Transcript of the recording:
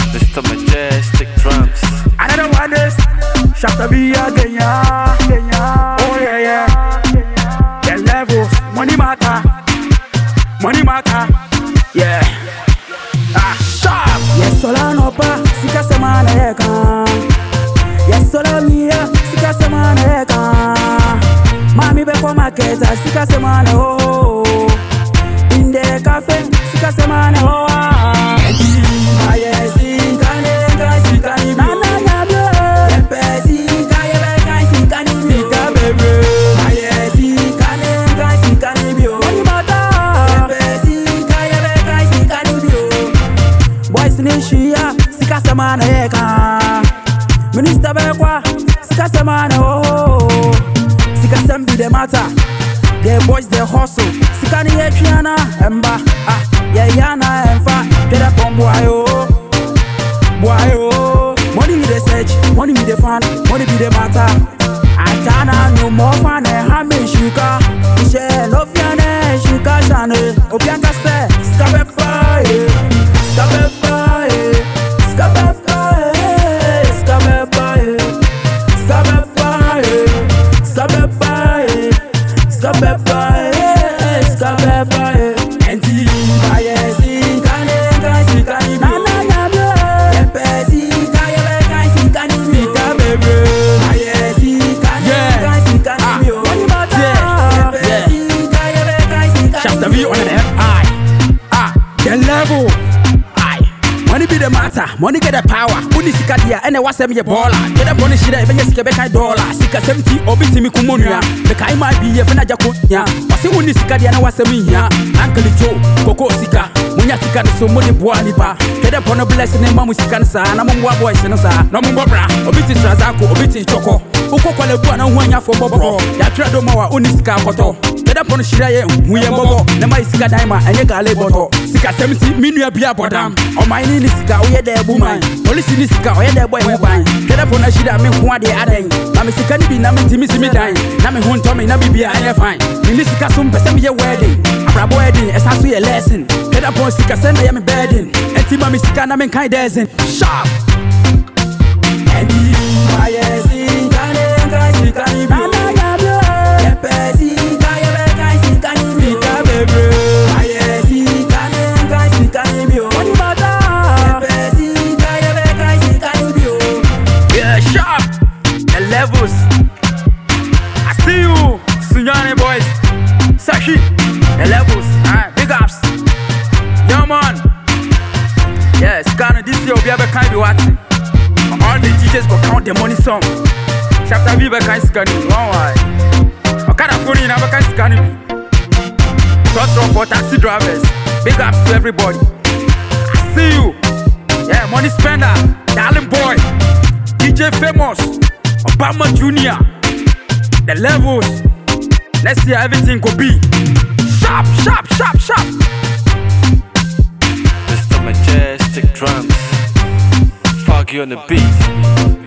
Mr. Majestic Drums. Another one is Shatta V again, yeah. Oh yeah, yeah. The levels, money matter, yeah. Sharp. Yes, Solano pa, sika semana eka. Yes, Solania, sika semana eka. Mami be kwa maketa, sika semana oh. In the cafe, sika semana oh. Sika semana eka. Minister Bekwa, sika semana oh. Sika sem be the matter. The boys they hustle. Sika ni etriana emba yeah yana emfa. Get up on boy oh. Money be the search, money be the fan, money be the matter. I can't no more fun and have me shuka. Michelle no fiane shuka shane. Obianka say stop it fire, stop it fire. Shatta V on the the level. Money be the matter, money get the power. Uni sika dia, ene wasem ye baller. Get up on the shida, even sika beka dollar. Sika 70, obiti mi kumonuya. Beka ima bi ye fena jako nya. Wasi uni sika dia na wasem ya. Uncle Joe, Koko sika. Munya sika no so money boa nipa. Get up on a blessing ne mamu sika nsa. Na mumwa boys no sa. Na mumwa bra. Obiti trazako, obiti choko. Uko kwa lebu na huanya for bobo. Ya tra do mawa uni sika koto. Get up on the shida ye, muye bobo. Na mai sika daima, enye gale boto. Sika 70, minu bia bodam. O my ni sika oye de buman. Police ni sika oye de boy ho ban. Get up on a shida me ko ade adan. Na me sika ni bi na me timi simi dan. Na me ho ntomi na bibia anye fine. Ni sika so mpese me ye wedding. Abrabo wedding esa so ye lesson. Get up on sika send ya me bedding. Enti ma me sika na me kan dancing. Sharp. Enti ma ye sika ne kan sika ni bi. Na ya bro. Ye pe sika ye be kan sika ni bi. Sika bebe. Ma ye sika ne kan sika ni bi. Sharp, the levels. I see you, Sunyani boys. Sashi, the levels. Alright, big ups. Yeah, man. Yes, Ghana this year we have a kind of watching. All the DJs go count the money song. Shatta V be kind scanning. One why? I can't afford it. I can't scanning. Short for taxi drivers. Big ups to everybody. I see you. Yeah, money spender, darling boy. DJ Famous, Obama Jr. The levels. Let's see how everything could be. Sharp. Mr. Majestic Drums. Foggy on the beat.